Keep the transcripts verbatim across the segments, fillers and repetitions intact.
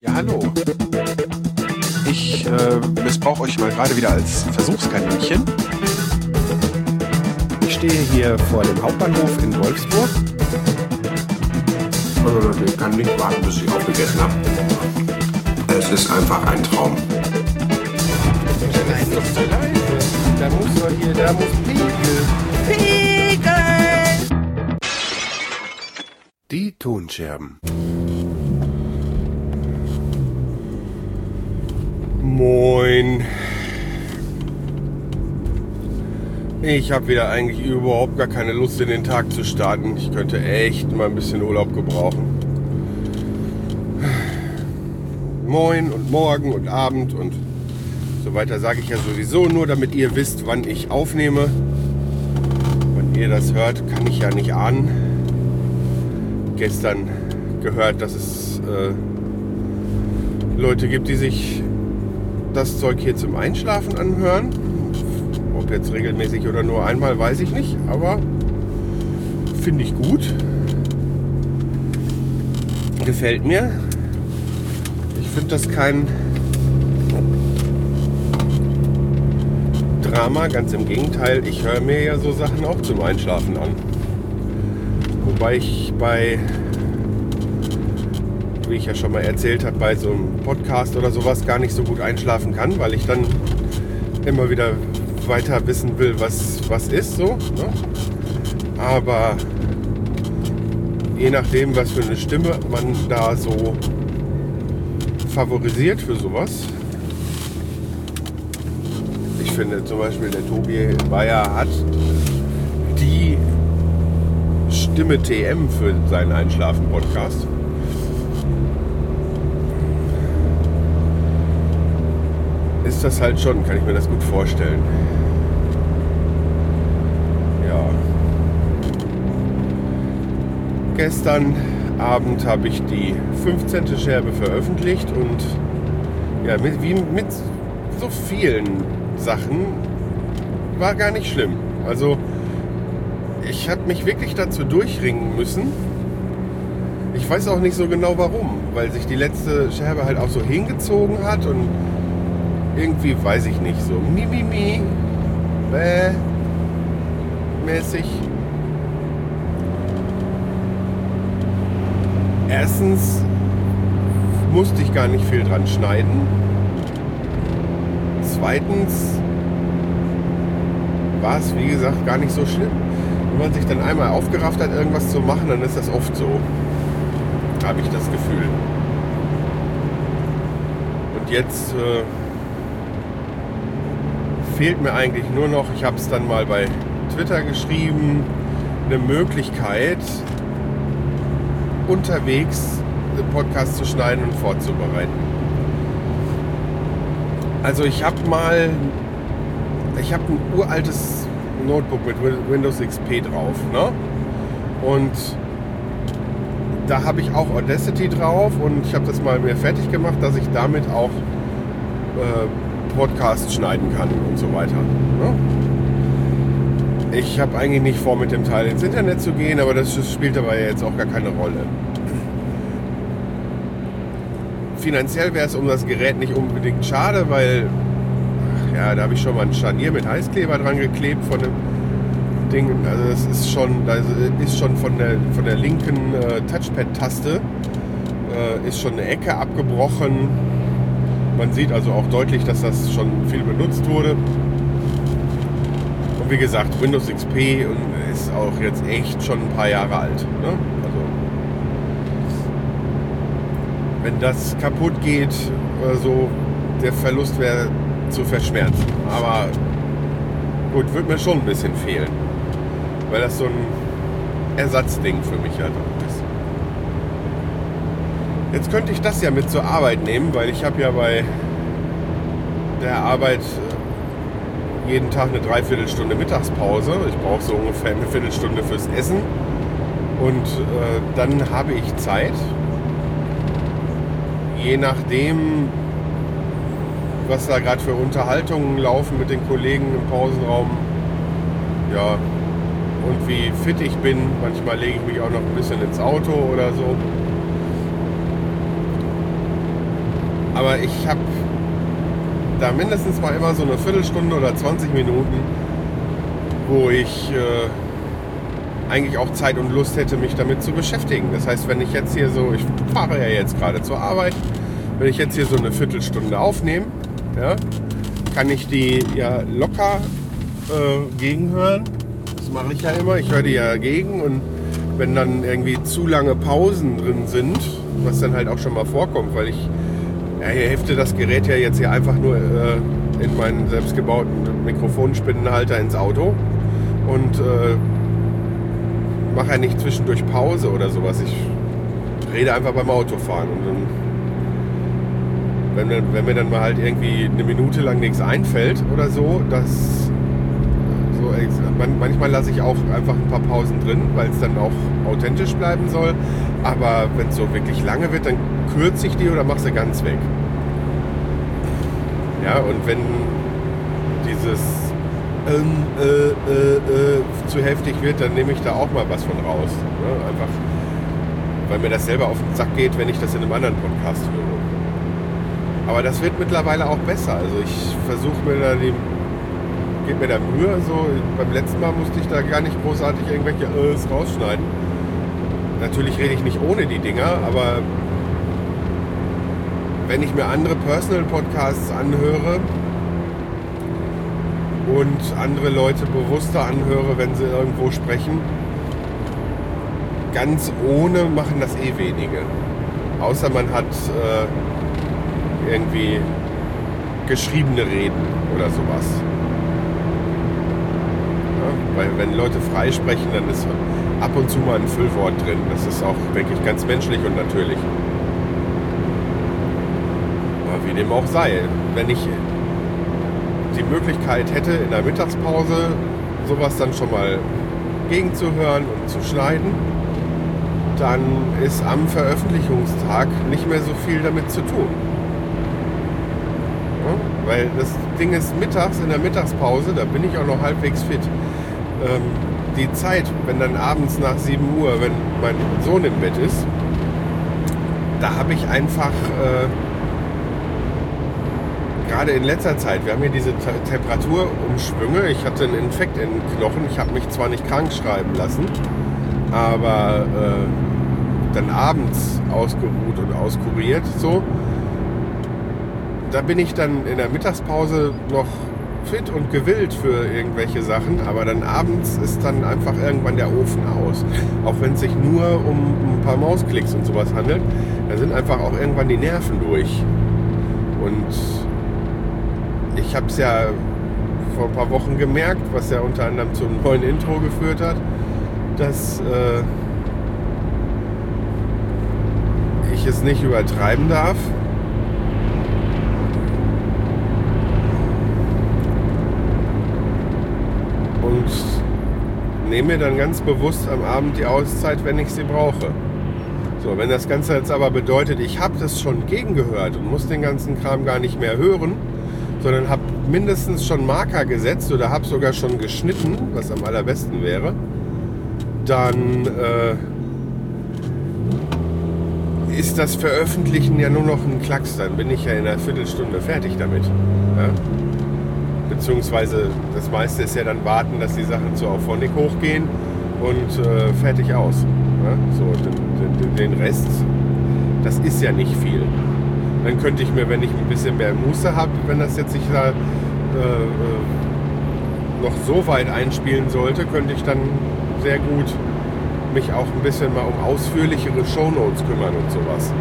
Ja, hallo. Ich äh, missbrauche euch mal gerade wieder als Versuchskaninchen. Ich stehe hier vor dem Hauptbahnhof in Wolfsburg. Also Leute, ich kann nicht warten, bis ich aufgegessen habe. Es ist einfach ein Traum. Das ist doch zu leise. Da muss doch hier, da muss Pegel. Pegel! Die Tonscherben. Moin. Ich habe wieder eigentlich überhaupt gar keine Lust, in den Tag zu starten. Ich könnte echt mal ein bisschen Urlaub gebrauchen. Moin und morgen und Abend und so weiter sage ich ja sowieso nur, damit ihr wisst, wann ich aufnehme. Wenn ihr das hört, kann ich ja nicht ahnen. Gestern gehört, dass es äh, Leute gibt, die sich das Zeug hier zum Einschlafen anhören. Ob jetzt regelmäßig oder nur einmal, weiß ich nicht, aber finde ich gut. Gefällt mir. Ich finde das kein Drama, ganz im Gegenteil. Ich höre mir ja so Sachen auch zum Einschlafen an. Wobei ich bei, wie ich ja schon mal erzählt habe, bei so einem Podcast oder sowas gar nicht so gut einschlafen kann, weil ich dann immer wieder weiter wissen will, was, was ist so. Ne? Aber je nachdem, was für eine Stimme man da so favorisiert für sowas. Ich finde zum Beispiel, der Tobi Bayer hat die Stimme T M für seinen Einschlafen-Podcast. Ist das halt schon, kann ich mir das gut vorstellen. Ja. Gestern Abend habe ich die fünfzehnte Scherbe veröffentlicht und ja, mit, wie mit so vielen Sachen war gar nicht schlimm. Also ich habe mich wirklich dazu durchringen müssen. Ich weiß auch nicht so genau warum, weil sich die letzte Scherbe halt auch so hingezogen hat und irgendwie, weiß ich nicht, so Mimimi, bäh, mäßig. Erstens musste ich gar nicht viel dran schneiden. Zweitens war es, wie gesagt, gar nicht so schlimm. Wenn man sich dann einmal aufgerafft hat, irgendwas zu machen, dann ist das oft so. Habe ich das Gefühl. Und jetzt äh, fehlt mir eigentlich nur noch, ich habe es dann mal bei Twitter geschrieben, eine Möglichkeit, unterwegs den Podcast zu schneiden und vorzubereiten. Also ich habe mal, ich habe ein uraltes Notebook mit Windows X P drauf, ne? Und da habe ich auch Audacity drauf und ich habe das mal mir fertig gemacht, dass ich damit auch äh, Podcasts schneiden kann und so weiter. Ne? Ich habe eigentlich nicht vor, mit dem Teil ins Internet zu gehen, aber das spielt dabei jetzt auch gar keine Rolle. Finanziell wäre es um das Gerät nicht unbedingt schade, weil ja, da habe ich schon mal ein Scharnier mit Heißkleber dran geklebt von dem Ding. Also das ist schon, das ist schon von der, von der linken äh, Touchpad-Taste äh, ist schon eine Ecke abgebrochen. Man sieht also auch deutlich, dass das schon viel benutzt wurde. Und wie gesagt, Windows X P ist auch jetzt echt schon ein paar Jahre alt. Ne? Also wenn das kaputt geht, oder so, der Verlust wäre zu verschmerzen. Aber gut, wird mir schon ein bisschen fehlen. Weil das so ein Ersatzding für mich halt auch ist. Jetzt könnte ich das ja mit zur Arbeit nehmen, weil ich habe ja bei der Arbeit jeden Tag eine Dreiviertelstunde Mittagspause. Ich brauche so ungefähr eine Viertelstunde fürs Essen. Und äh, dann habe ich Zeit. Je nachdem, was da gerade für Unterhaltungen laufen mit den Kollegen im Pausenraum, ja, und wie fit ich bin. Manchmal lege ich mich auch noch ein bisschen ins Auto oder so. Aber ich habe da mindestens mal immer so eine Viertelstunde oder zwanzig Minuten, wo ich äh, eigentlich auch Zeit und Lust hätte, mich damit zu beschäftigen. Das heißt, wenn ich jetzt hier so, ich fahre ja jetzt gerade zur Arbeit, wenn ich jetzt hier so eine Viertelstunde aufnehme, ja, kann ich die ja locker äh, gegenhören. Das mache ich ja immer. Ich höre die ja gegen, und wenn dann irgendwie zu lange Pausen drin sind, was dann halt auch schon mal vorkommt, weil ich ja, hier hefte das Gerät ja jetzt hier einfach nur äh, in meinen selbstgebauten Mikrofonspinnenhalter ins Auto und äh, mache ja nicht zwischendurch Pause oder sowas. Ich rede einfach beim Autofahren, und dann, wenn, mir, wenn mir dann mal halt irgendwie eine Minute lang nichts einfällt oder so, das so, man, manchmal lasse ich auch einfach ein paar Pausen drin, weil es dann auch authentisch bleiben soll. Aber wenn es so wirklich lange wird, dann kürze ich die oder mache sie ganz weg. Ja, und wenn dieses ähm, äh, äh, äh, zu heftig wird, dann nehme ich da auch mal was von raus. Ne? Einfach, weil mir das selber auf den Sack geht, wenn ich das in einem anderen Podcast höre. Aber das wird mittlerweile auch besser. Also ich versuche mir da die, gebe mir da Mühe. So, beim letzten Mal musste ich da gar nicht großartig irgendwelche Ös rausschneiden. Natürlich rede ich nicht ohne die Dinger, aber wenn ich mir andere Personal-Podcasts anhöre und andere Leute bewusster anhöre, wenn sie irgendwo sprechen, ganz ohne machen das eh wenige. Außer man hat äh, irgendwie geschriebene Reden oder sowas. Ja, weil wenn Leute frei sprechen, dann ist ab und zu mal ein Füllwort drin. Das ist auch, denke ich, ganz menschlich und natürlich. Aber wie dem auch sei, wenn ich die Möglichkeit hätte, in der Mittagspause sowas dann schon mal gegenzuhören und zu schneiden, dann ist am Veröffentlichungstag nicht mehr so viel damit zu tun. Ja, weil das Ding ist, mittags, in der Mittagspause, da bin ich auch noch halbwegs fit. Ähm, die Zeit, wenn dann abends nach sieben Uhr, wenn mein Sohn im Bett ist, da habe ich einfach, äh, gerade in letzter Zeit, wir haben hier diese Te- Temperaturumschwünge, ich hatte einen Infekt in den Knochen, ich habe mich zwar nicht krank schreiben lassen, aber äh, dann abends ausgeruht und auskuriert, so, da bin ich dann in der Mittagspause noch fit und gewillt für irgendwelche Sachen, aber dann abends ist dann einfach irgendwann der Ofen aus. Auch wenn es sich nur um ein paar Mausklicks und sowas handelt, da sind einfach auch irgendwann die Nerven durch. Und ich habe es ja vor ein paar Wochen gemerkt, was ja unter anderem zum neuen Intro geführt hat, dass äh, ich es nicht übertreiben darf. Und nehme mir dann ganz bewusst am Abend die Auszeit, wenn ich sie brauche. So, wenn das Ganze jetzt aber bedeutet, ich habe das schon gegengehört und muss den ganzen Kram gar nicht mehr hören, sondern habe mindestens schon Marker gesetzt oder habe sogar schon geschnitten, was am allerbesten wäre, dann äh, ist das Veröffentlichen ja nur noch ein Klacks. Dann bin ich ja in einer Viertelstunde fertig damit. Ja? Beziehungsweise das meiste ist ja dann warten, dass die Sachen zu Auphonic hochgehen und äh, fertig aus. Ja? So, den, den, den Rest, das ist ja nicht viel. Dann könnte ich mir, wenn ich ein bisschen mehr Muße habe, wenn das jetzt sich da äh, noch so weit einspielen sollte, könnte ich dann sehr gut mich auch ein bisschen mal um ausführlichere Shownotes kümmern und sowas.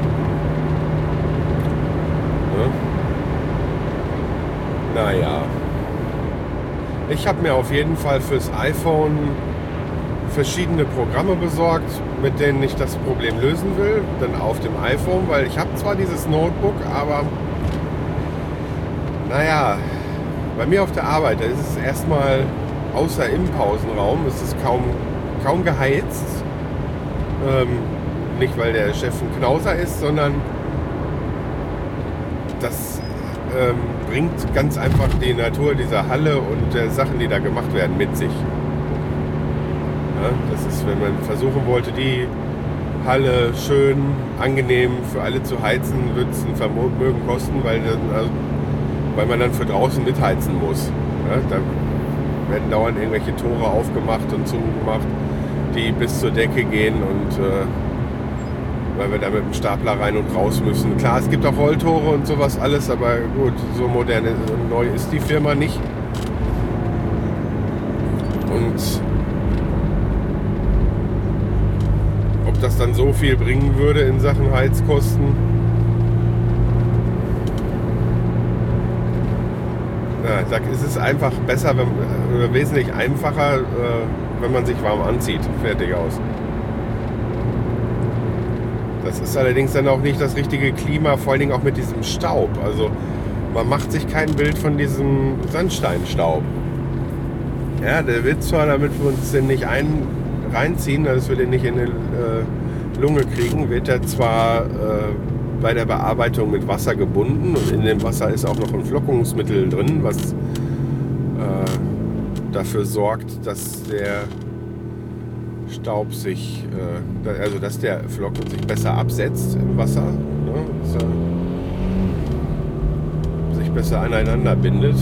Ja? Naja. Ich habe mir auf jeden Fall fürs iPhone verschiedene Programme besorgt, mit denen ich das Problem lösen will. Dann auf dem iPhone, weil ich habe zwar dieses Notebook, aber naja, bei mir auf der Arbeit, da ist es erstmal, außer im Pausenraum, ist es kaum, kaum geheizt. Ähm, nicht, weil der Chef ein Knauser ist, sondern das ähm, bringt ganz einfach die Natur dieser Halle und der Sachen, die da gemacht werden, mit sich. Ja, das ist, wenn man versuchen wollte, die Halle schön, angenehm für alle zu heizen, wird es ein Vermögen kosten, weil, dann, also, weil man dann für draußen mitheizen muss. Ja, da werden dauernd irgendwelche Tore aufgemacht und zugemacht, die bis zur Decke gehen und äh, weil wir da mit dem Stapler rein und raus müssen. Klar, es gibt auch Rolltore und sowas alles, aber gut, so modern und neu ist die Firma nicht. Und ob das dann so viel bringen würde in Sachen Heizkosten, ja, da ist es einfach besser, wenn, oder wesentlich einfacher, äh, wenn man sich warm anzieht. Fertig aus. Das ist allerdings dann auch nicht das richtige Klima, vor allen Dingen auch mit diesem Staub. Also man macht sich kein Bild von diesem Sandsteinstaub. Ja, der wird zwar, damit wir uns den nicht ein, reinziehen, dass wir den nicht in die äh, Lunge kriegen, wird er zwar äh, bei der Bearbeitung mit Wasser gebunden und in dem Wasser ist auch noch ein Flockungsmittel drin, was äh, dafür sorgt, dass der Staub sich, äh, also dass der Flocken sich besser absetzt im Wasser, ne, dass er sich besser aneinander bindet.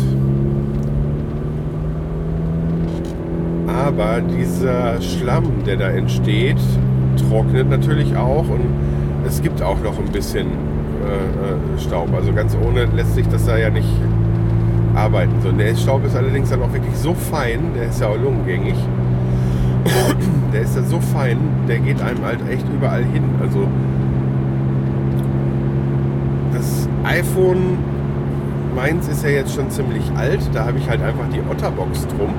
Aber dieser Schlamm, der da entsteht, trocknet natürlich auch und es gibt auch noch ein bisschen äh, Staub. Also ganz ohne lässt sich das da ja nicht arbeiten. So, der Staub ist allerdings dann auch wirklich so fein, der ist ja auch lungengängig. Der ist ja so fein, der geht einem halt echt überall hin. Also das iPhone, meins ist ja jetzt schon ziemlich alt, da habe ich halt einfach die Otterbox drum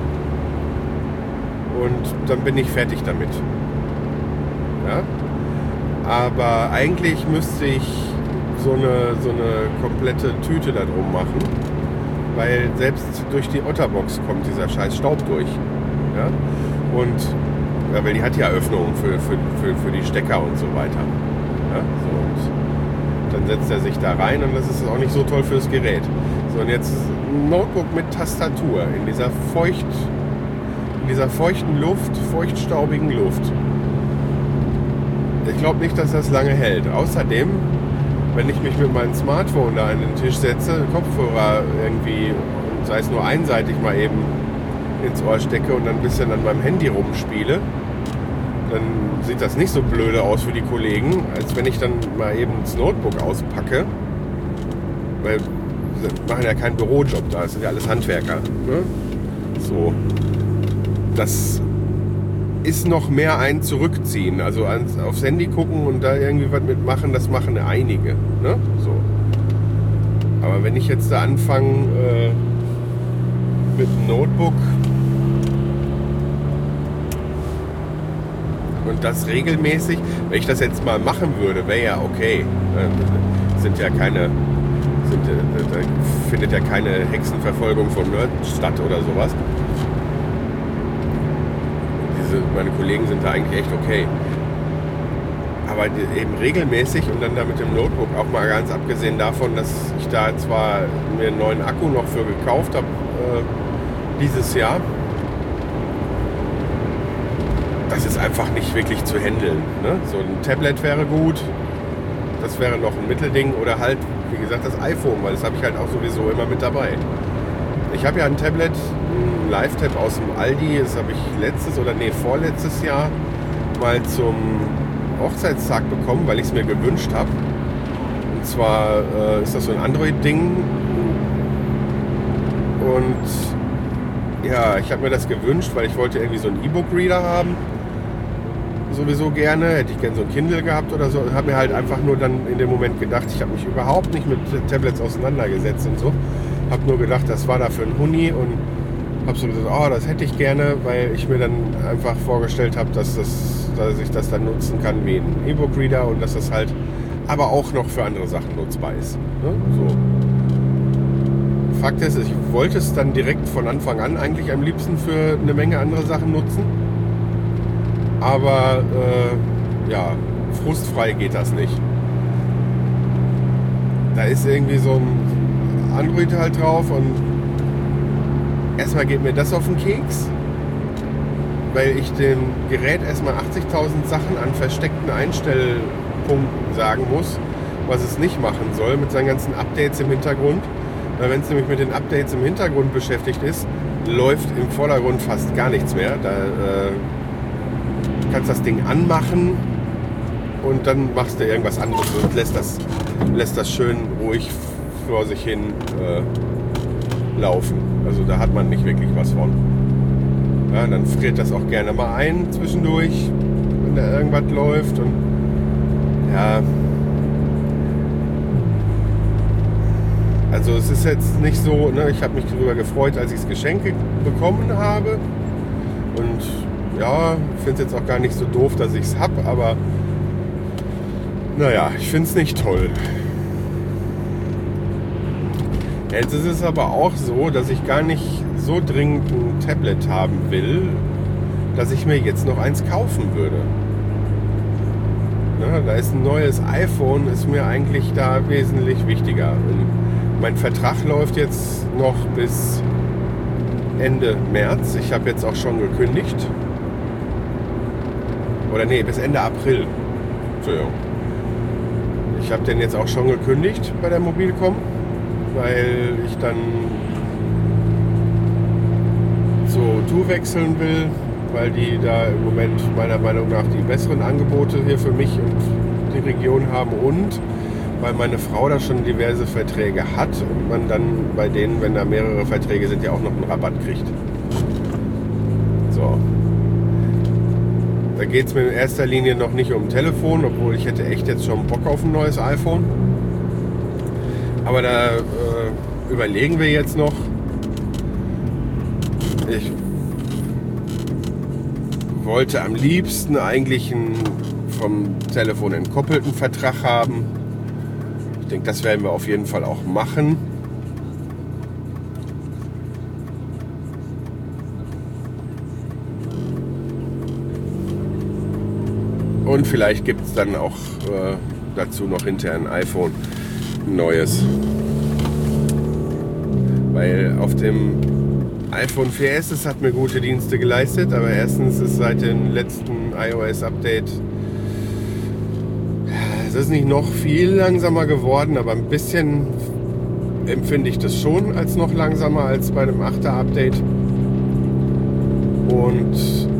und dann bin ich fertig damit. Ja? Aber eigentlich müsste ich so eine, so eine komplette Tüte da drum machen, weil selbst durch die Otterbox kommt dieser scheiß Staub durch. Ja? Und ja, weil die hat ja Öffnungen für, für, für, für die Stecker und so weiter. Ja? So, und dann setzt er sich da rein und das ist auch nicht so toll fürs Gerät. So, und jetzt ein Notebook mit Tastatur in dieser feucht, in dieser feuchten Luft, feuchtstaubigen Luft. Ich glaube nicht, dass das lange hält. Außerdem, wenn ich mich mit meinem Smartphone da an den Tisch setze, Kopfhörer irgendwie, sei es nur einseitig mal eben ins Ohr stecke und dann ein bisschen an meinem Handy rumspiele, dann sieht das nicht so blöde aus für die Kollegen, als wenn ich dann mal eben das Notebook auspacke. Weil wir machen ja keinen Bürojob da, das sind ja alles Handwerker. Ne? So. Das ist noch mehr ein Zurückziehen. Also ans, aufs Handy gucken und da irgendwie was mitmachen, das machen einige. Ne? So. Aber wenn ich jetzt da anfange äh, mit einem Notebook und das regelmäßig, wenn ich das jetzt mal machen würde, wäre ja okay. Äh, sind ja keine, sind, äh, da findet ja keine Hexenverfolgung von Nerd statt oder sowas. Meine Kollegen sind da eigentlich echt okay. Aber eben regelmäßig und dann da mit dem Notebook, auch mal ganz abgesehen davon, dass ich da zwar mir einen neuen Akku noch für gekauft habe äh, dieses Jahr, das ist einfach nicht wirklich zu handeln. Ne? So ein Tablet wäre gut, das wäre noch ein Mittelding oder halt, wie gesagt, das iPhone, weil das habe ich halt auch sowieso immer mit dabei. Ich habe ja ein Tablet, ein Live-Tab aus dem Aldi, das habe ich letztes oder nee, vorletztes Jahr mal zum Hochzeitstag bekommen, weil ich es mir gewünscht habe. Und zwar äh, ist das so ein Android-Ding. Und ja, ich habe mir das gewünscht, weil ich wollte irgendwie so einen E-Book-Reader haben. Sowieso gerne, hätte ich gerne so ein Kindle gehabt oder so. Habe mir halt einfach nur dann in dem Moment gedacht, ich habe mich überhaupt nicht mit Tablets auseinandergesetzt und so. Habe nur gedacht, das war da für einen Huni und habe so gesagt, oh, das hätte ich gerne, weil ich mir dann einfach vorgestellt habe, dass, das, dass ich das dann nutzen kann wie ein E-Book-Reader und dass das halt aber auch noch für andere Sachen nutzbar ist. Ne? So. Fakt ist, ich wollte es dann direkt von Anfang an eigentlich am liebsten für eine Menge andere Sachen nutzen. Aber äh, ja, frustfrei geht das nicht. Da ist irgendwie so ein Android halt drauf und erstmal geht mir das auf den Keks. weil ich dem Gerät erstmal achtzigtausend Sachen an versteckten Einstellpunkten sagen muss, was es nicht machen soll mit seinen ganzen Updates im Hintergrund. Weil wenn es nämlich mit den Updates im Hintergrund beschäftigt ist, läuft im Vordergrund fast gar nichts mehr. Da äh, kannst das Ding anmachen und dann machst du irgendwas anderes und lässt das, lässt das schön ruhig vor sich hin äh, laufen. Also da hat man nicht wirklich was von. Ja, dann friert das auch gerne mal ein zwischendurch, wenn da irgendwas läuft. Und ja, also es ist jetzt nicht so, ne, ich habe mich darüber gefreut, als ich das Geschenk bekommen habe. Und ja, ich finde es jetzt auch gar nicht so doof, dass ich es habe, aber naja, ich finde es nicht toll. Jetzt ist es aber auch so, dass ich gar nicht so dringend ein Tablet haben will, dass ich mir jetzt noch eins kaufen würde. Ja, da ist ein neues iPhone, ist mir eigentlich da wesentlich wichtiger. Und mein Vertrag läuft jetzt noch bis Ende März. Ich habe jetzt auch schon gekündigt. Oder nee, bis Ende April. Entschuldigung. Ich habe den jetzt auch schon gekündigt bei der Mobilcom, weil ich dann zu Tu wechseln will, weil die da im Moment meiner Meinung nach die besseren Angebote hier für mich und die Region haben und weil meine Frau da schon diverse Verträge hat und man dann bei denen, wenn da mehrere Verträge sind, ja auch noch einen Rabatt kriegt. So. Da geht es mir in erster Linie noch nicht um Telefon, obwohl ich hätte echt jetzt schon Bock auf ein neues iPhone. Aber da äh, überlegen wir jetzt noch. Ich wollte am liebsten eigentlich einen vom Telefon entkoppelten Vertrag haben. Ich denke, das werden wir auf jeden Fall auch machen. Und vielleicht gibt es dann auch äh, dazu noch hinterher ein iPhone, ein neues. Weil auf dem iPhone vier S, es hat mir gute Dienste geleistet, aber erstens ist seit dem letzten iOS-Update, es ist nicht noch viel langsamer geworden, aber ein bisschen empfinde ich das schon als noch langsamer als bei dem achter Update. Und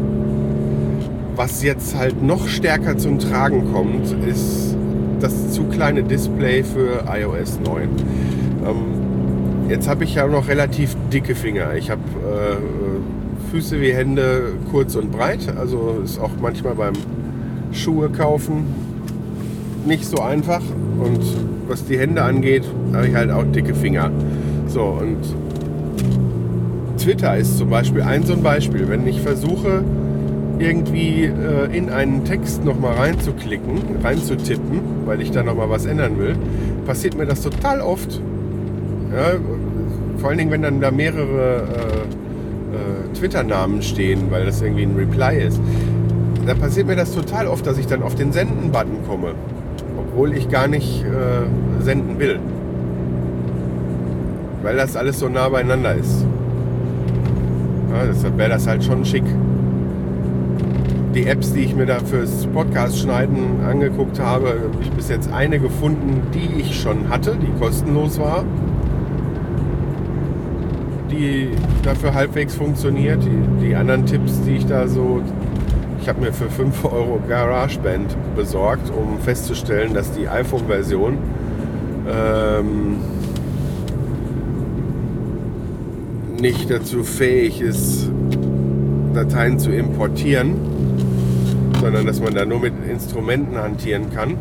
was jetzt halt noch stärker zum Tragen kommt, ist das zu kleine Display für iOS neun. Ähm, jetzt habe ich ja noch relativ dicke Finger. Ich habe äh, Füße wie Hände kurz und breit. Also ist auch manchmal beim Schuhe kaufen nicht so einfach. Und was die Hände angeht, habe ich halt auch dicke Finger. So, und Twitter ist zum Beispiel ein so ein Beispiel. Wenn ich versuche, irgendwie äh, in einen Text nochmal reinzuklicken, reinzutippen, weil ich da nochmal was ändern will, passiert mir das total oft. Ja, vor allen Dingen, wenn dann da mehrere äh, äh, Twitter-Namen stehen, weil das irgendwie ein Reply ist. Da passiert mir das total oft, dass ich dann auf den Senden-Button komme, obwohl ich gar nicht äh, senden will. Weil das alles so nah beieinander ist. Ja, deshalb wäre das halt schon schick. Die Apps, die ich mir da fürs Podcast-Schneiden angeguckt habe, habe ich bis jetzt eine gefunden, die ich schon hatte, die kostenlos war. Die dafür halbwegs funktioniert. Die, die anderen Tipps, die ich da so... Ich habe mir für fünf Euro GarageBand besorgt, um festzustellen, dass die iPhone-Version ähm, nicht dazu fähig ist, Dateien zu importieren, sondern dass man da nur mit Instrumenten hantieren kann.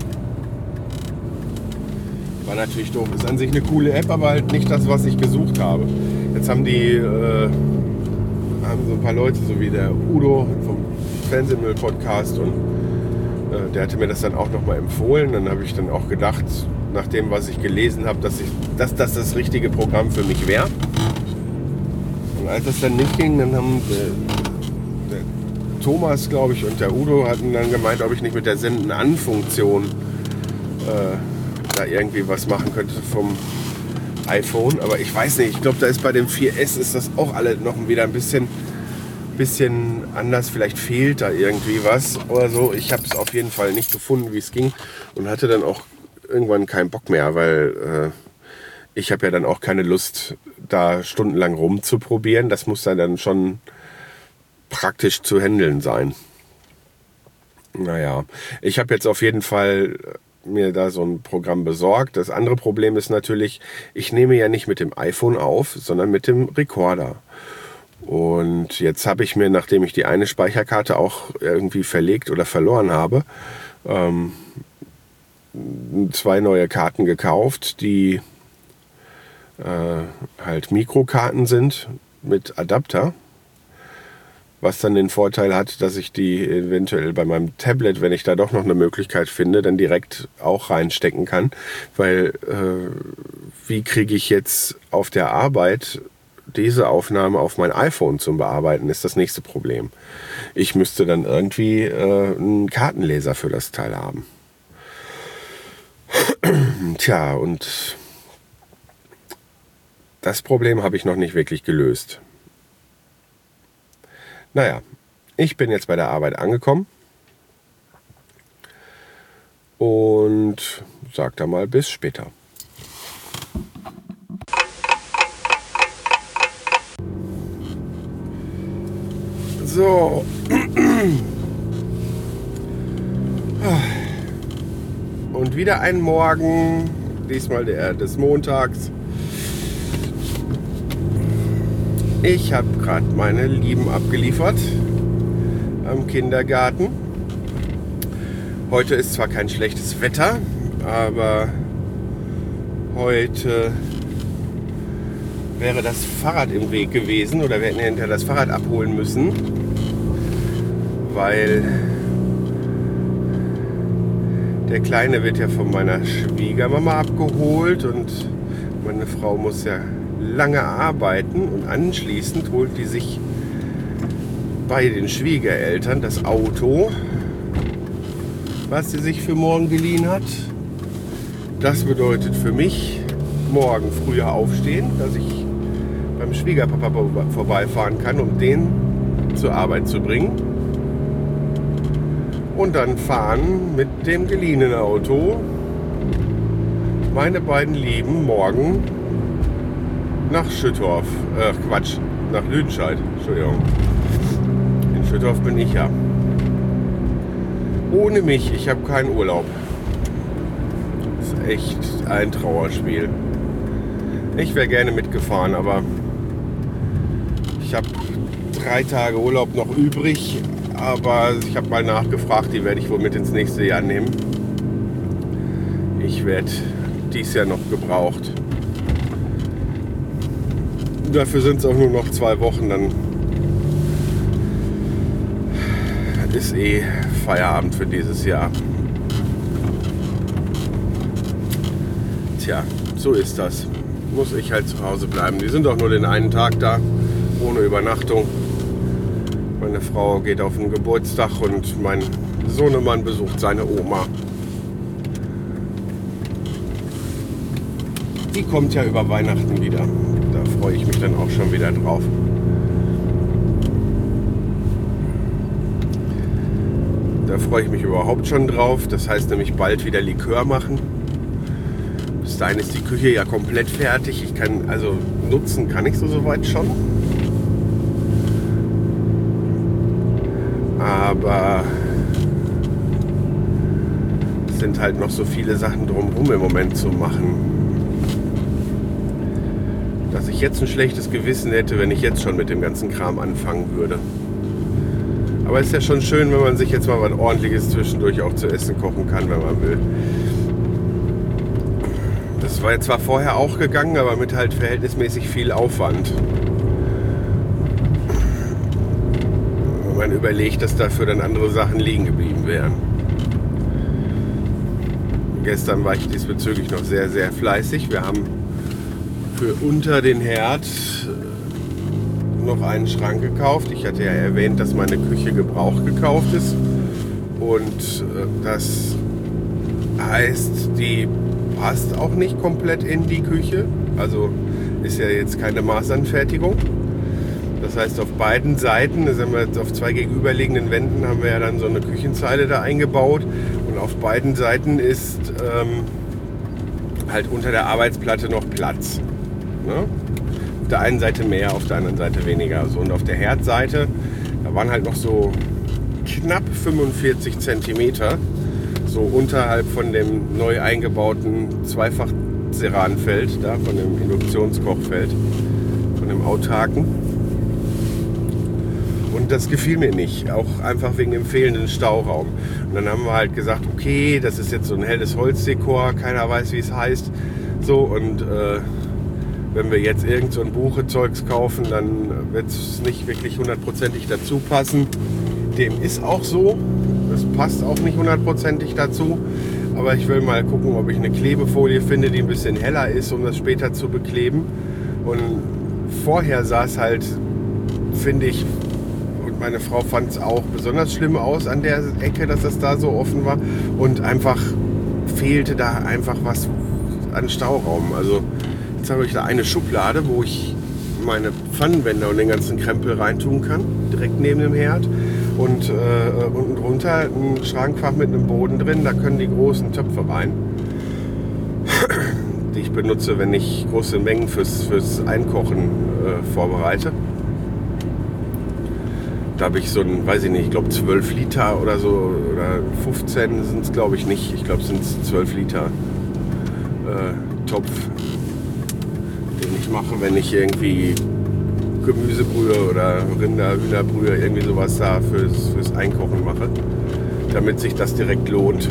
War natürlich doof. Ist an sich eine coole App, aber halt nicht das, was ich gesucht habe. Jetzt haben die äh, haben so ein paar Leute, so wie der Udo vom Fernsehmüll-Podcast, und äh, der hatte mir das dann auch nochmal empfohlen. Dann habe ich dann auch gedacht, nach dem, was ich gelesen habe, dass, ich, dass das das richtige Programm für mich wäre. Und als das dann nicht ging, dann haben der, der Thomas, glaube ich, und der Udo hatten dann gemeint, ob ich nicht mit der Senden-An-Funktion äh, da irgendwie was machen könnte vom iPhone. Aber ich weiß nicht, ich glaube, da ist bei dem vier S ist das auch alle noch wieder ein bisschen bisschen anders, vielleicht fehlt da irgendwie was oder so. Ich habe es auf jeden Fall nicht gefunden, wie es ging und hatte dann auch irgendwann keinen Bock mehr, weil äh, ich habe ja dann auch keine Lust, da stundenlang rumzuprobieren. Das muss dann schon praktisch zu handeln sein. Naja, ich habe jetzt auf jeden Fall mir da so ein Programm besorgt. Das andere Problem ist natürlich, ich nehme ja nicht mit dem iPhone auf, sondern mit dem Rekorder. Und jetzt habe ich mir, nachdem ich die eine Speicherkarte auch irgendwie verlegt oder verloren habe, ähm, zwei neue Karten gekauft, die äh, halt Mikrokarten sind mit Adapter. Was dann den Vorteil hat, dass ich die eventuell bei meinem Tablet, wenn ich da doch noch eine Möglichkeit finde, dann direkt auch reinstecken kann. Weil äh, wie kriege ich jetzt auf der Arbeit diese Aufnahme auf mein iPhone zum Bearbeiten, ist das nächste Problem. Ich müsste dann irgendwie äh, einen Kartenleser für das Teil haben. Tja, und das Problem habe ich noch nicht wirklich gelöst. Naja, ich bin jetzt bei der Arbeit angekommen und sag da mal bis später. So. Und wieder ein Morgen, diesmal der des Montags. Ich habe gerade meine Lieben abgeliefert am Kindergarten. Heute ist zwar kein schlechtes Wetter, aber heute wäre das Fahrrad im Weg gewesen oder wir hätten hinterher das Fahrrad abholen müssen, weil der Kleine wird ja von meiner Schwiegermama abgeholt und meine Frau muss ja lange arbeiten und anschließend holt die sich bei den Schwiegereltern das Auto, was sie sich für morgen geliehen hat. Das bedeutet für mich morgen früher aufstehen, dass ich beim Schwiegerpapa vorbeifahren kann, um den zur Arbeit zu bringen. Und dann fahren mit dem geliehenen Auto meine beiden Lieben morgen nach Schüttorf, äh Quatsch, nach Lüdenscheid, Entschuldigung. In Schüttorf bin ich ja. Ohne mich, ich habe keinen Urlaub. Das ist echt ein Trauerspiel. Ich wäre gerne mitgefahren, aber ich habe drei Tage Urlaub noch übrig, aber ich habe mal nachgefragt, die werde ich wohl mit ins nächste Jahr nehmen. Ich werde dies Jahr noch gebraucht. Dafür sind es auch nur noch zwei Wochen, dann ist eh Feierabend für dieses Jahr. Tja, so ist das. Muss ich halt zu Hause bleiben. Die sind auch nur den einen Tag da, ohne Übernachtung. Meine Frau geht auf den Geburtstag und mein Sohnemann besucht seine Oma. Die kommt ja über Weihnachten wieder. Da freue ich mich dann auch schon wieder drauf. Da freue ich mich überhaupt schon drauf. Das heißt nämlich bald wieder Likör machen. Bis dahin ist die Küche ja komplett fertig. Ich kann, also nutzen kann ich so soweit schon. Aber es sind halt noch so viele Sachen drumherum im Moment zu machen, dass ich jetzt ein schlechtes Gewissen hätte, wenn ich jetzt schon mit dem ganzen Kram anfangen würde. Aber es ist ja schon schön, wenn man sich jetzt mal was Ordentliches zwischendurch auch zu essen kochen kann, wenn man will. Das war jetzt zwar vorher auch gegangen, aber mit halt verhältnismäßig viel Aufwand. Wenn man überlegt, dass dafür dann andere Sachen liegen geblieben wären. Gestern war ich diesbezüglich noch sehr, sehr fleißig. Wir haben für unter den Herd noch einen Schrank gekauft. Ich hatte ja erwähnt, dass meine Küche gebraucht gekauft ist. Und das heißt, die passt auch nicht komplett in die Küche. Also ist ja jetzt keine Maßanfertigung. Das heißt, auf beiden Seiten, das haben wir jetzt auf zwei gegenüberliegenden Wänden, haben wir ja dann so eine Küchenzeile da eingebaut. Und auf beiden Seiten ist ähm, halt unter der Arbeitsplatte noch Platz. Ne? Auf der einen Seite mehr, auf der anderen Seite weniger. So, und auf der Herdseite, da waren halt noch so knapp fünfundvierzig Zentimeter, so unterhalb von dem neu eingebauten Zweifach-Ceranfeld, da von dem Induktionskochfeld, von dem autarken. Und das gefiel mir nicht, auch einfach wegen dem fehlenden Stauraum. Und dann haben wir halt gesagt, okay, das ist jetzt so ein helles Holzdekor, keiner weiß, wie es heißt. So, und äh, wenn wir jetzt irgend so ein Buche-Zeugs kaufen, dann wird es nicht wirklich hundertprozentig dazu passen. Dem ist auch so, das passt auch nicht hundertprozentig dazu. Aber ich will mal gucken, ob ich eine Klebefolie finde, die ein bisschen heller ist, um das später zu bekleben. Und vorher sah es halt, finde ich, meine Frau fand es auch besonders schlimm aus an der Ecke, dass das da so offen war. Und einfach fehlte da einfach was an Stauraum. Also jetzt habe ich da eine Schublade, wo ich meine Pfannenwender und den ganzen Krempel reintun kann. Direkt neben dem Herd. Und äh, unten drunter ein Schrankfach mit einem Boden drin. Da können die großen Töpfe rein. Die ich benutze, wenn ich große Mengen fürs, fürs Einkochen äh, vorbereite. Da habe ich so ein, weiß ich nicht, ich glaube zwölf Liter oder so, oder fünfzehn sind es glaube ich nicht. Ich glaube es sind zwölf Liter äh, Topf, den ich mache, wenn ich irgendwie Gemüsebrühe oder Rinder, Hühnerbrühe, irgendwie sowas da fürs, fürs Einkochen mache, damit sich das direkt lohnt.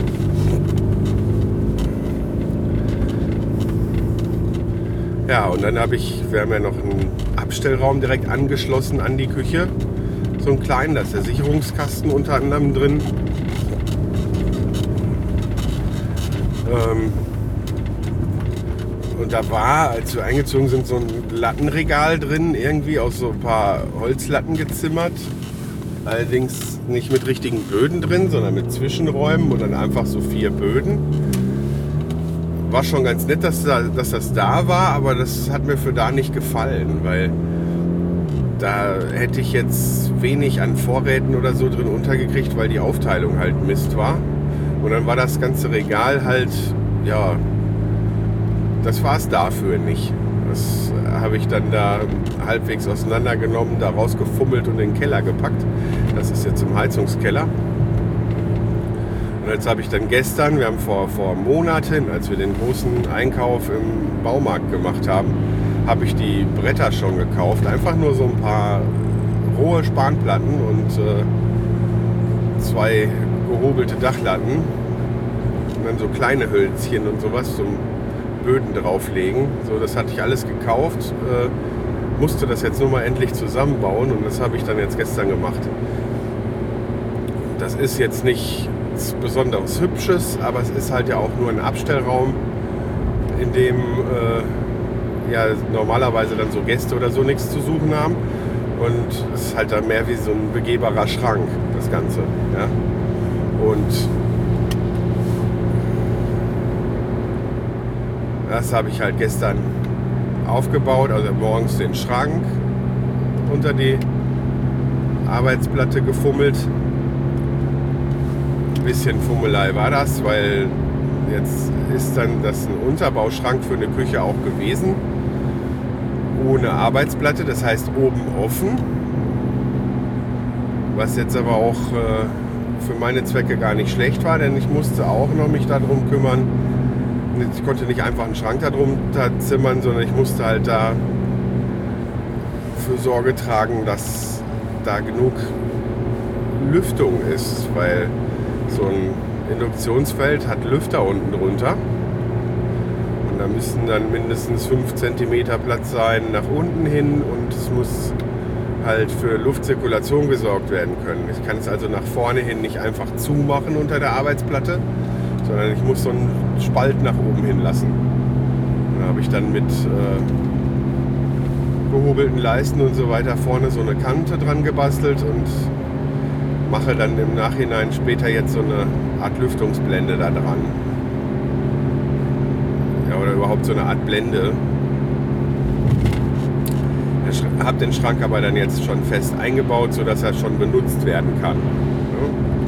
Ja, und dann habe ich, wir haben ja noch einen Abstellraum direkt angeschlossen an die Küche. So einen kleinen, da ist der Sicherungskasten unter anderem drin. Ähm und da war, als wir eingezogen sind, so ein Lattenregal drin, irgendwie aus so ein paar Holzlatten gezimmert. Allerdings nicht mit richtigen Böden drin, sondern mit Zwischenräumen und dann einfach so vier Böden. War schon ganz nett, dass, da, dass das da war, aber das hat mir für da nicht gefallen, weil da hätte ich jetzt wenig an Vorräten oder so drin untergekriegt, weil die Aufteilung halt Mist war. Und dann war das ganze Regal halt, ja, das war es dafür nicht. Das habe ich dann da halbwegs auseinandergenommen, da rausgefummelt und in den Keller gepackt. Das ist jetzt im Heizungskeller. Und jetzt habe ich dann gestern, wir haben vor, vor Monaten, als wir den großen Einkauf im Baumarkt gemacht haben, habe ich die Bretter schon gekauft. Einfach nur so ein paar rohe Spanplatten und äh, zwei gehobelte Dachlatten. Und dann so kleine Hölzchen und sowas zum Böden drauflegen. So, das hatte ich alles gekauft. Äh, musste das jetzt nur mal endlich zusammenbauen und das habe ich dann jetzt gestern gemacht. Das ist jetzt nicht besonders Hübsches, aber es ist halt ja auch nur ein Abstellraum, in dem äh, ja normalerweise dann so Gäste oder so nichts zu suchen haben. Und es ist halt dann mehr wie so ein begehbarer Schrank, das Ganze. Ja? Und das habe ich halt gestern aufgebaut, also morgens den Schrank unter die Arbeitsplatte gefummelt. Ein bisschen Fummelei war das, weil jetzt ist dann das ein Unterbauschrank für eine Küche auch gewesen. Ohne Arbeitsplatte, das heißt oben offen. Was jetzt aber auch äh, für meine Zwecke gar nicht schlecht war, denn ich musste auch noch mich darum kümmern. Ich konnte nicht einfach einen Schrank da drunter zimmern, sondern ich musste halt da für Sorge tragen, dass da genug Lüftung ist, weil so ein Induktionsfeld hat Lüfter unten drunter. Und da müssen dann mindestens fünf Zentimeter Platz sein nach unten hin und es muss halt für Luftzirkulation gesorgt werden können. Ich kann es also nach vorne hin nicht einfach zumachen unter der Arbeitsplatte, sondern ich muss so einen Spalt nach oben hin lassen. Da habe ich dann mit äh, gehobelten Leisten und so weiter vorne so eine Kante dran gebastelt und mache dann im Nachhinein später jetzt so eine Art Lüftungsblende da dran. Ja, oder überhaupt so eine Art Blende. habe den Schrank aber dann jetzt schon fest eingebaut, sodass er schon benutzt werden kann. Ja.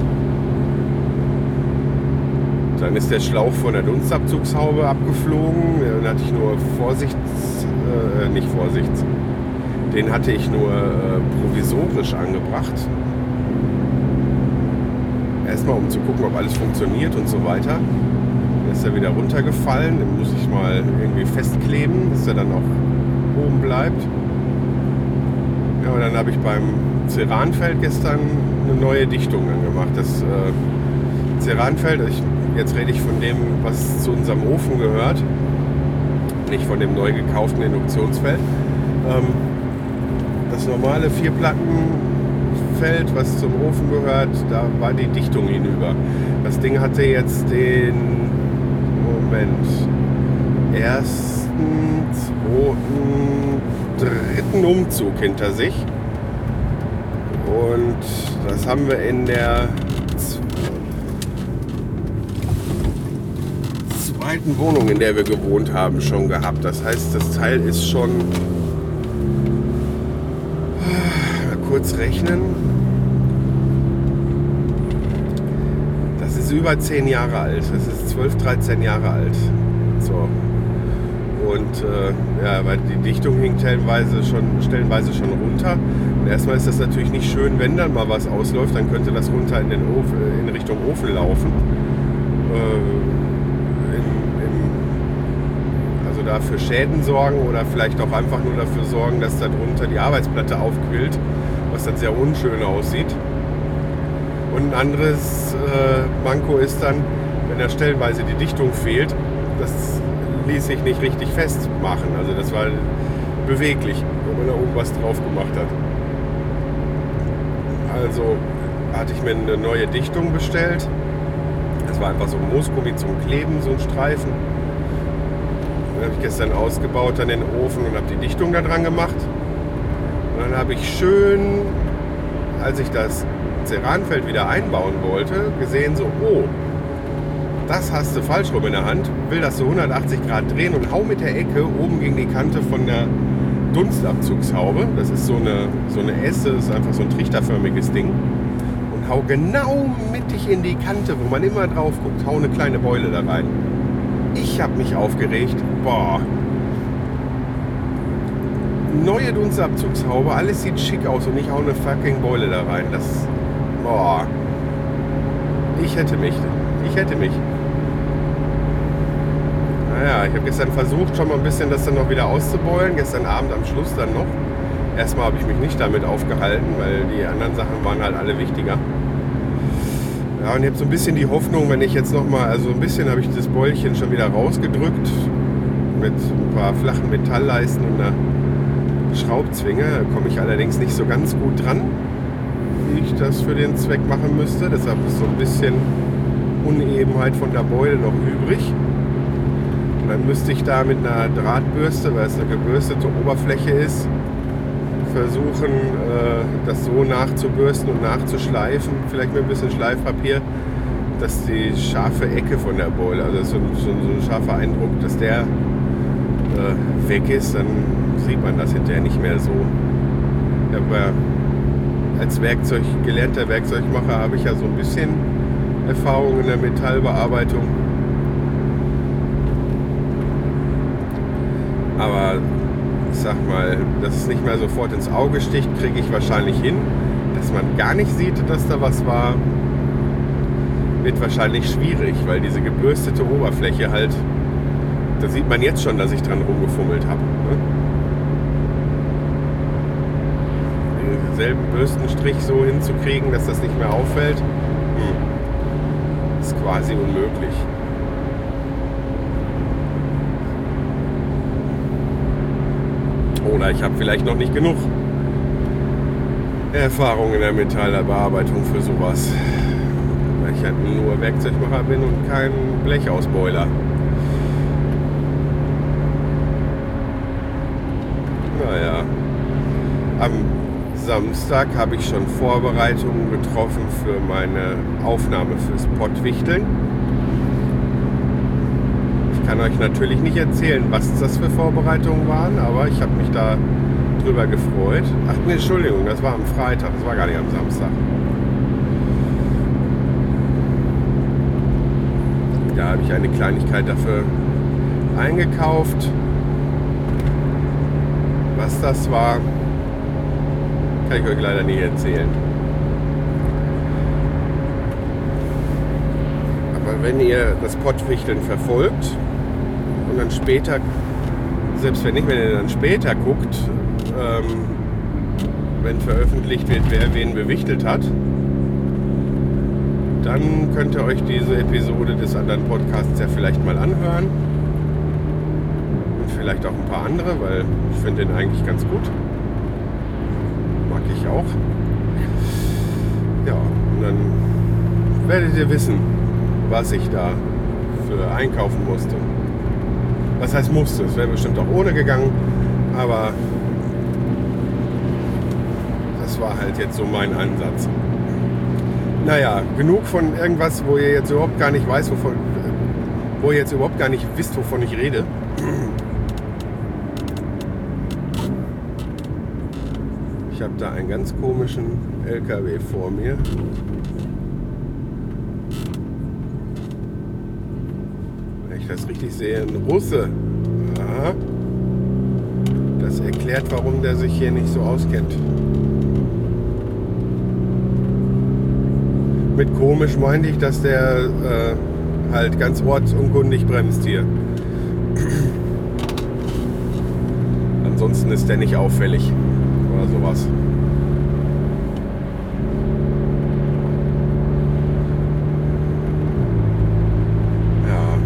Dann ist der Schlauch von der Dunstabzugshaube abgeflogen. Den hatte ich nur Vorsichts... Äh, nicht Vorsichts. Den hatte ich nur äh, provisorisch angebracht. Erstmal, um zu gucken, ob alles funktioniert und so weiter. Dann ist er wieder runtergefallen. Den muss ich mal irgendwie festkleben, dass er dann auch oben bleibt. Ja, und dann habe ich beim Ceranfeld gestern eine neue Dichtung angemacht. Das äh, Ceranfeld, ich, jetzt rede ich von dem, was zu unserem Ofen gehört, nicht von dem neu gekauften Induktionsfeld. Ähm, das normale Vierplattenfeld, was zum Ofen gehört, da war die Dichtung hinüber. Das Ding hatte jetzt den Moment ersten, zweiten, dritten Umzug hinter sich. Und das haben wir in der zweiten Wohnung, in der wir gewohnt haben, schon gehabt. Das heißt, das Teil ist schon, mal kurz rechnen, das ist über zehn Jahre alt. Das ist zwölf, dreizehn Jahre alt. So. Und äh, ja, weil die Dichtung hing stellenweise schon, stellenweise schon runter. Und erstmal ist das natürlich nicht schön, wenn dann mal was ausläuft, dann könnte das runter in den Ofen, in Richtung Ofen laufen. Äh, in, in, also dafür Schäden sorgen oder vielleicht auch einfach nur dafür sorgen, dass da drunter die Arbeitsplatte aufquillt, was dann sehr unschön aussieht. Und ein anderes äh, Manko ist dann, wenn da stellenweise die Dichtung fehlt, das ließ sich nicht richtig festmachen. Also das war beweglich, wenn man da oben was drauf gemacht hat. Also hatte ich mir eine neue Dichtung bestellt. Das war einfach so ein Moosgummi zum Kleben, so ein Streifen. Den habe ich gestern ausgebaut an den Ofen und habe die Dichtung da dran gemacht. Und dann habe ich schön, als ich das Ceranfeld wieder einbauen wollte, gesehen so, oh, das hast du falsch rum in der Hand, will das so hundertachtzig Grad drehen und hau mit der Ecke oben gegen die Kante von der Dunstabzugshaube. Das ist so eine, so eine Esse, das ist einfach so ein trichterförmiges Ding. Und hau genau mittig in die Kante, wo man immer drauf guckt, hau eine kleine Beule da rein. Ich habe mich aufgeregt. Boah. Neue Dunstabzugshaube, alles sieht schick aus und ich hau eine fucking Beule da rein. Das, boah. Ich hätte mich. Ich hätte mich. Naja, ich habe gestern versucht, schon mal ein bisschen das dann noch wieder auszubeulen. Gestern Abend am Schluss dann noch. Erstmal habe ich mich nicht damit aufgehalten, weil die anderen Sachen waren halt alle wichtiger. Ja, und ich habe so ein bisschen die Hoffnung, wenn ich jetzt nochmal, also ein bisschen habe ich das Beulchen schon wieder rausgedrückt. Mit ein paar flachen Metallleisten und einer Schraubzwinge. Da komme ich allerdings nicht so ganz gut dran, wie ich das für den Zweck machen müsste. Deshalb ist so ein bisschen Unebenheit von der Beule noch übrig. Und dann müsste ich da mit einer Drahtbürste, weil es eine gebürstete Oberfläche ist, versuchen, das so nachzubürsten und nachzuschleifen, vielleicht mit ein bisschen Schleifpapier, dass die scharfe Ecke von der Beule, also so, so, so ein scharfer Eindruck, dass der äh, weg ist, dann sieht man das hinterher nicht mehr so. Aber als Werkzeug, gelernter Werkzeugmacher habe ich ja so ein bisschen Erfahrung in der Metallbearbeitung. Aber ich sag mal, dass es nicht mehr sofort ins Auge sticht, kriege ich wahrscheinlich hin. Dass man gar nicht sieht, dass da was war, wird wahrscheinlich schwierig, weil diese gebürstete Oberfläche halt, da sieht man jetzt schon, dass ich dran rumgefummelt habe. Ne? Denselben Bürstenstrich so hinzukriegen, dass das nicht mehr auffällt, hm, ist quasi unmöglich. Oder ich habe vielleicht noch nicht genug Erfahrung in der Metallbearbeitung für sowas. Weil ich halt nur Werkzeugmacher bin und kein Blechausbeuler. Naja. Am Samstag habe ich schon Vorbereitungen getroffen für meine Aufnahme fürs Pottwichteln. Ich kann euch natürlich nicht erzählen, was das für Vorbereitungen waren, aber ich habe mich da drüber gefreut. Ach nee, Entschuldigung, das war am Freitag, das war gar nicht am Samstag. Da habe ich eine Kleinigkeit dafür eingekauft. Was das war, kann ich euch leider nicht erzählen. Aber wenn ihr das Pottwichteln verfolgt und dann später, selbst wenn nicht, wenn ihr dann später guckt, ähm, wenn veröffentlicht wird, wer wen bewichtelt hat, dann könnt ihr euch diese Episode des anderen Podcasts ja vielleicht mal anhören. Und vielleicht auch ein paar andere, weil ich finde den eigentlich ganz gut. Mag ich auch. Ja, und dann werdet ihr wissen, was ich da für einkaufen musste. Was heißt musste? Es wäre bestimmt auch ohne gegangen, aber das war halt jetzt so mein Ansatz. Naja, genug von irgendwas, wo ihr jetzt überhaupt gar nicht weiß, wovon, wo ihr jetzt überhaupt gar nicht wisst, wovon ich rede. Ich habe da einen ganz komischen L K W vor mir. Wenn ich das richtig sehe, ein Russe. Aha. Das erklärt, warum der sich hier nicht so auskennt. Mit komisch meinte ich, dass der äh, halt ganz ortsunkundig bremst hier. Ansonsten ist der nicht auffällig oder sowas. Ja.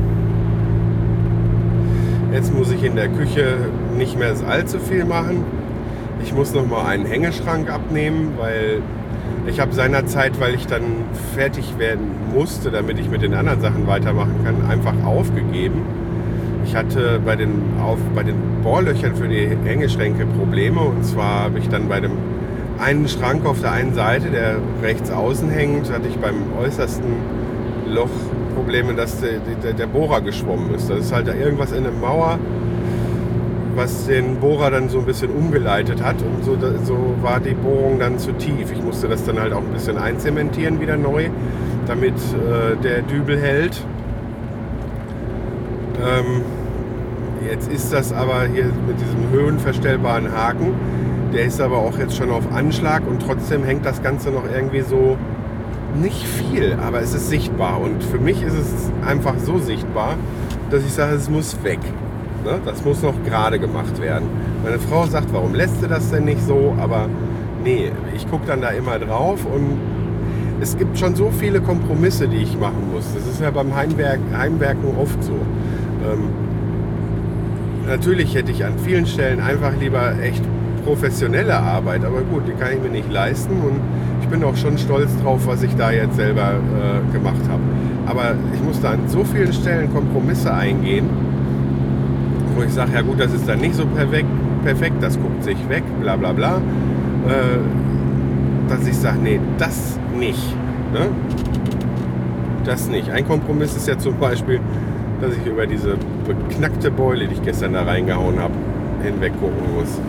Jetzt muss ich in der Küche nicht mehr allzu viel machen. Ich muss noch mal einen Hängeschrank abnehmen, weil ich habe seinerzeit, weil ich dann fertig werden musste, damit ich mit den anderen Sachen weitermachen kann, einfach aufgegeben. Ich hatte bei den, auf, bei den Bohrlöchern für die Hängeschränke Probleme. Und zwar habe ich dann bei dem einen Schrank auf der einen Seite, der rechts außen hängt, hatte ich beim äußersten Loch Probleme, dass der, der, der Bohrer geschwommen ist. Das ist halt da irgendwas in der Mauer, was den Bohrer dann so ein bisschen umgeleitet hat, und so, so war die Bohrung dann zu tief. Ich musste das dann halt auch ein bisschen einzementieren wieder neu, damit äh, der Dübel hält. Ähm, jetzt ist das aber hier mit diesem höhenverstellbaren Haken, der ist aber auch jetzt schon auf Anschlag, und trotzdem hängt das Ganze noch irgendwie so nicht viel, aber es ist sichtbar, und für mich ist es einfach so sichtbar, dass ich sage, es muss weg. Das muss noch gerade gemacht werden. Meine Frau sagt, warum lässt du das denn nicht so? Aber nee, ich gucke dann da immer drauf, und es gibt schon so viele Kompromisse, die ich machen muss. Das ist ja beim Heimwerk, Heimwerken oft so. Ähm, natürlich hätte ich an vielen Stellen einfach lieber echt professionelle Arbeit, aber gut, die kann ich mir nicht leisten, und ich bin auch schon stolz drauf, was ich da jetzt selber äh, gemacht habe. Aber ich muss da an so vielen Stellen Kompromisse eingehen, wo ich sage, ja gut, das ist dann nicht so perfekt, perfekt, das guckt sich weg, bla bla bla, äh, dass ich sage, nee, das nicht, ne? Das nicht. Ein Kompromiss ist ja zum Beispiel, dass ich über diese beknackte Beule, die ich gestern da reingehauen habe, hinweg gucken muss.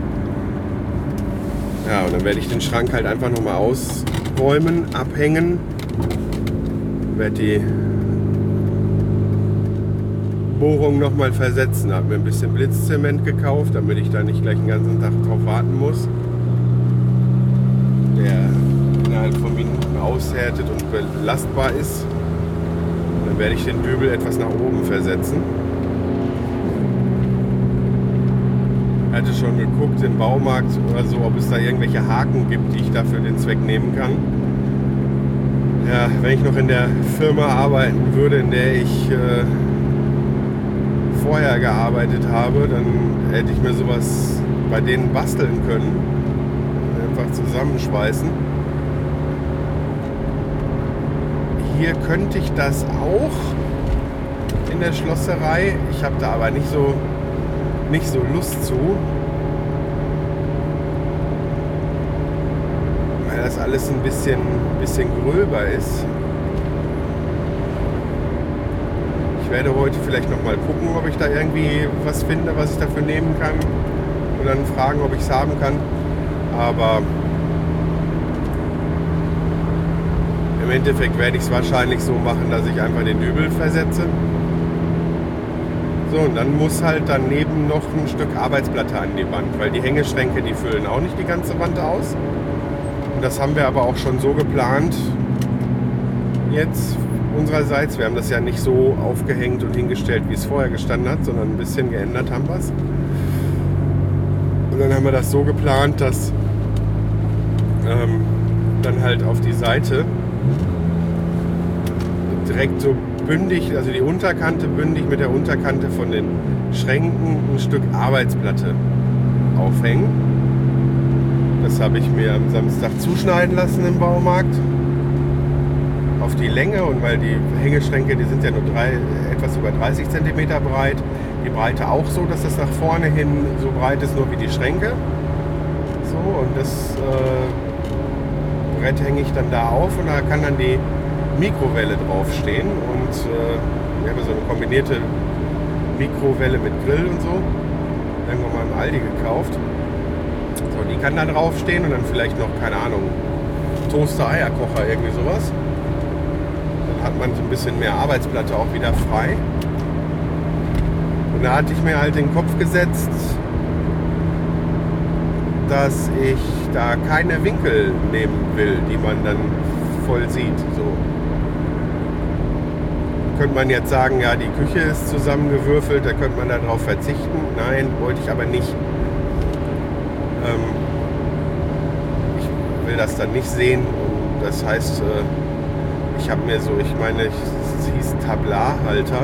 Ja, und dann werde ich den Schrank halt einfach nochmal ausräumen, abhängen, werde die Bohrung nochmal versetzen. Habe mir ein bisschen Blitzzement gekauft, damit ich da nicht gleich den ganzen Tag drauf warten muss. Der innerhalb von Minuten aushärtet und belastbar ist. Dann werde ich den Dübel etwas nach oben versetzen. Ich hatte schon geguckt im Baumarkt oder so, ob es da irgendwelche Haken gibt, die ich dafür den Zweck nehmen kann. Ja, wenn ich noch in der Firma arbeiten würde, in der ich äh, vorher gearbeitet habe, dann hätte ich mir sowas bei denen basteln können. Einfach zusammenschweißen. Hier könnte ich das auch in der Schlosserei. Ich habe da aber nicht so, nicht so Lust zu. Weil das alles ein bisschen, bisschen gröber ist. Ich werde heute vielleicht noch mal gucken, ob ich da irgendwie was finde, was ich dafür nehmen kann. und dann fragen, ob ich es haben kann. Aber im Endeffekt werde ich es wahrscheinlich so machen, dass ich einfach den Dübel versetze. So, und dann muss halt daneben noch ein Stück Arbeitsplatte an die Wand, weil die Hängeschränke, die füllen auch nicht die ganze Wand aus. Und das haben wir aber auch schon so geplant jetzt unsererseits. Wir haben das ja nicht so aufgehängt und hingestellt, wie es vorher gestanden hat, sondern ein bisschen geändert haben wir es. Und dann haben wir das so geplant, dass ähm, dann halt auf die Seite direkt so bündig, also die Unterkante bündig mit der Unterkante von den Schränken ein Stück Arbeitsplatte aufhängen. Das habe ich mir am Samstag zuschneiden lassen im Baumarkt. Auf die Länge, und weil die Hängeschränke, die sind ja nur drei, etwas über dreißig Zentimeter breit. Die Breite auch so, dass das nach vorne hin so breit ist, nur wie die Schränke. So, und das äh, Brett hänge ich dann da auf, und da kann dann die Mikrowelle draufstehen. Und äh, wir haben so eine kombinierte Mikrowelle mit Grill und so. Irgendwann mal im Aldi gekauft. So, die kann da draufstehen, und dann vielleicht noch, keine Ahnung, Toaster, Eierkocher, irgendwie sowas. Dann hat man so ein bisschen mehr Arbeitsplatte auch wieder frei. Und da hatte ich mir halt den Kopf gesetzt, dass ich da keine Winkel nehmen will, die man dann voll sieht. So. Könnte man jetzt sagen, ja, die Küche ist zusammengewürfelt, da könnte man darauf verzichten. Nein, wollte ich aber nicht. Ähm, ich will das dann nicht sehen. Und das heißt, äh, ich habe mir so, ich meine, es hieß Tablarhalter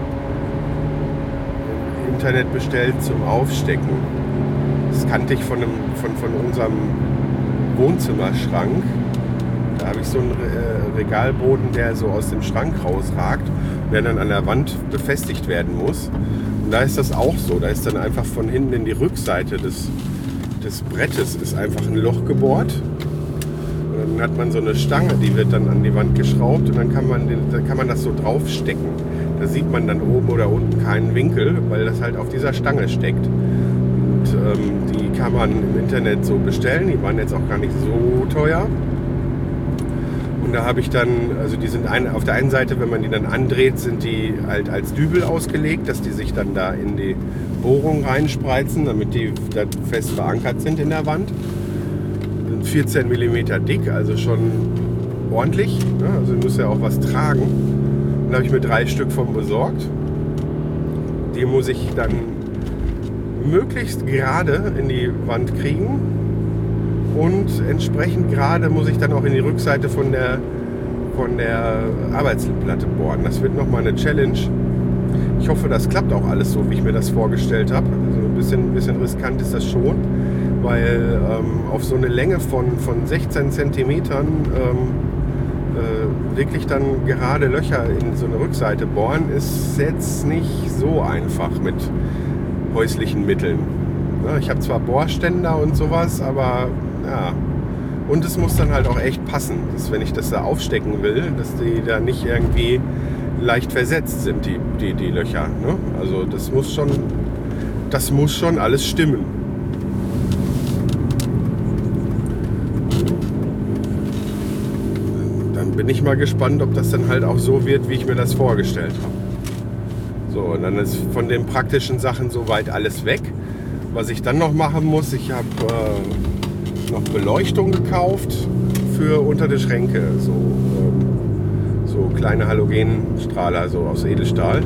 im Internet bestellt zum Aufstecken. Das kannte ich von, einem, von, von unserem Wohnzimmerschrank. Da habe ich so einen Regalboden, der so aus dem Schrank rausragt, der dann an der Wand befestigt werden muss. Und da ist das auch so. Da ist dann einfach von hinten in die Rückseite des, des Brettes ist einfach ein Loch gebohrt. Und dann hat man so eine Stange, die wird dann an die Wand geschraubt, und dann kann man, den, dann kann man das so draufstecken. Da sieht man dann oben oder unten keinen Winkel, weil das halt auf dieser Stange steckt. Und ähm, die kann man im Internet so bestellen. Die waren jetzt auch gar nicht so teuer. Und da habe ich dann, also die sind ein, auf der einen Seite, wenn man die dann andreht, sind die halt als Dübel ausgelegt, dass die sich dann da in die Bohrung reinspreizen, damit die da fest verankert sind in der Wand. Sind vierzehn Millimeter dick, also schon ordentlich. Ne? Also muss ja auch was tragen. Und da habe ich mir drei Stück von besorgt. Die muss ich dann möglichst gerade in die Wand kriegen. Und entsprechend gerade muss ich dann auch in die Rückseite von der, von der Arbeitsplatte bohren. Das wird nochmal eine Challenge. Ich hoffe, das klappt auch alles so, wie ich mir das vorgestellt habe. Also ein bisschen, ein bisschen riskant ist das schon, weil ähm, auf so eine Länge von, von sechzehn Zentimetern ähm, äh, wirklich dann gerade Löcher in so eine Rückseite bohren, ist jetzt nicht so einfach mit häuslichen Mitteln. Ja, ich habe zwar Bohrständer und sowas, aber ja, und es muss dann halt auch echt passen, dass wenn ich das da aufstecken will, dass die da nicht irgendwie leicht versetzt sind, die, die, die Löcher. Ne? Also das muss schon, das muss schon alles stimmen. Dann bin ich mal gespannt, ob das dann halt auch so wird, wie ich mir das vorgestellt habe. So, und dann ist von den praktischen Sachen soweit alles weg. Was ich dann noch machen muss, ich habe äh, noch Beleuchtung gekauft für unter die Schränke, so, ähm, so kleine Halogenstrahler, so aus Edelstahl.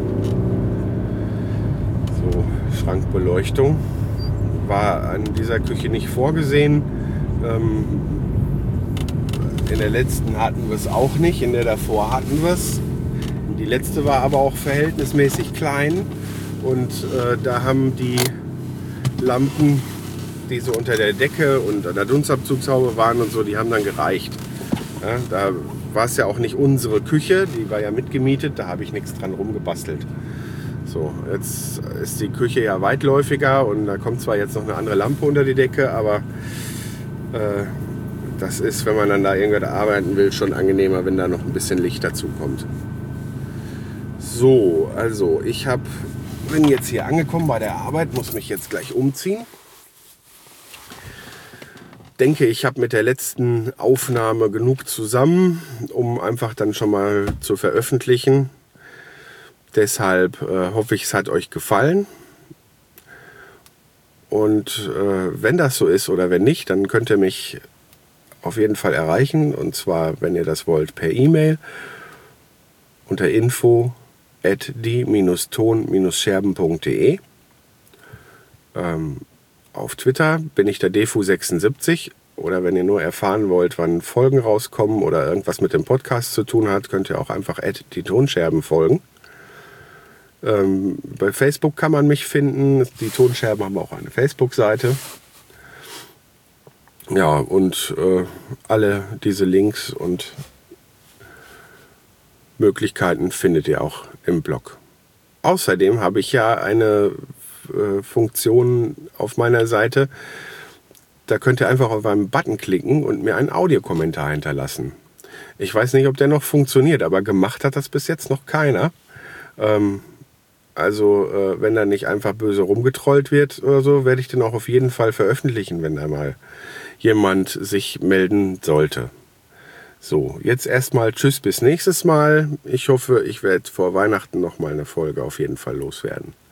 So Schrankbeleuchtung. War an dieser Küche nicht vorgesehen. Ähm, in der letzten hatten wir es auch nicht, in der davor hatten wir es. Die letzte war aber auch verhältnismäßig klein, und äh, da haben die Lampen, die so unter der Decke und an der Dunstabzugshaube waren und so, die haben dann gereicht. Ja, da war es ja auch nicht unsere Küche, die war ja mitgemietet, da habe ich nichts dran rumgebastelt. So, jetzt ist die Küche ja weitläufiger, und da kommt zwar jetzt noch eine andere Lampe unter die Decke, aber äh, das ist, wenn man dann da irgendwas arbeiten will, schon angenehmer, wenn da noch ein bisschen Licht dazu kommt. So, also ich hab, bin jetzt hier angekommen bei der Arbeit, muss mich jetzt gleich umziehen. denke, ich habe mit der letzten Aufnahme genug zusammen, um einfach dann schon mal zu veröffentlichen. Deshalb äh, hoffe ich, es hat euch gefallen. Und äh, wenn das so ist oder wenn nicht, dann könnt ihr mich auf jeden Fall erreichen. Und zwar, wenn ihr das wollt, per E-Mail unter info at die ton scherben punkt de. Ähm, auf Twitter bin ich der defu sechsundsiebzig. Oder wenn ihr nur erfahren wollt, wann Folgen rauskommen oder irgendwas mit dem Podcast zu tun hat, könnt ihr auch einfach at die Tonscherben folgen. Ähm, bei Facebook kann man mich finden. Die Tonscherben haben auch eine Facebook-Seite. Ja, und äh, alle diese Links und Möglichkeiten findet ihr auch im Blog. Außerdem habe ich ja eine äh, Funktion auf meiner Seite. Da könnt ihr einfach auf einen Button klicken und mir einen Audiokommentar hinterlassen. Ich weiß nicht, ob der noch funktioniert, aber gemacht hat das bis jetzt noch keiner. Ähm, Also äh, wenn da nicht einfach böse rumgetrollt wird oder so, werde ich den auch auf jeden Fall veröffentlichen, wenn da mal jemand sich melden sollte. So, jetzt erstmal tschüss bis nächstes Mal. Ich hoffe, ich werde vor Weihnachten noch mal eine Folge auf jeden Fall loswerden.